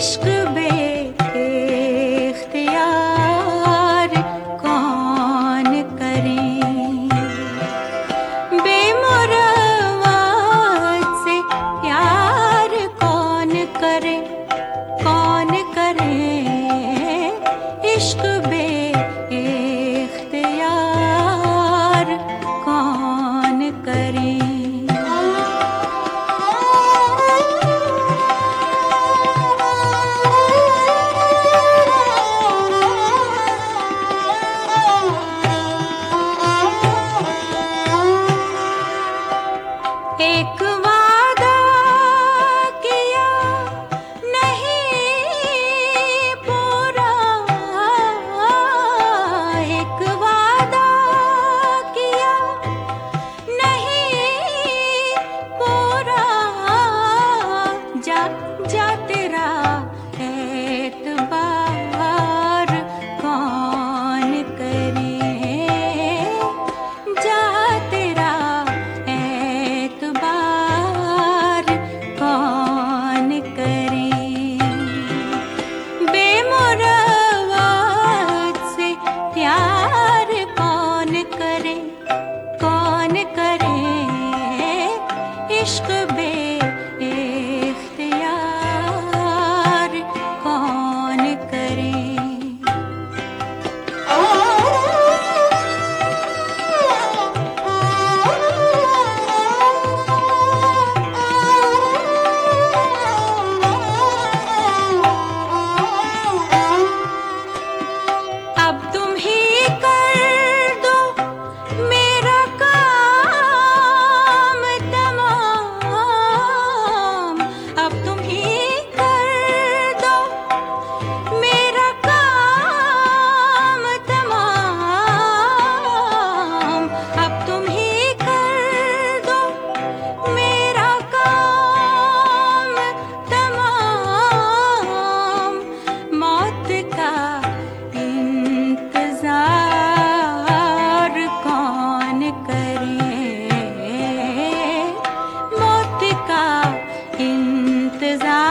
इश्क बे इख्तियार कौन करे, बेमुरवत से प्यार कौन करे, कौन करे इश्क बे इख्तियार कौन करे। एक वादा किया नहीं पूरा, एक वादा किया नहीं पूरा, जा जा तेरा एतबार कौन करे, जा तेरा एतबार कौन करे, बेमुरवत से प्यार कौन करे, कौन करे इश्क बे इख्तियार कौन करे। अब तुम ही कर दो मेरा काम तमाम, अब तुम ही कर दो मेरा काम तमाम, अब तुम ही कर दो मेरा काम तमाम, मौत का इंतजार कौन करे, मौत का इंतजार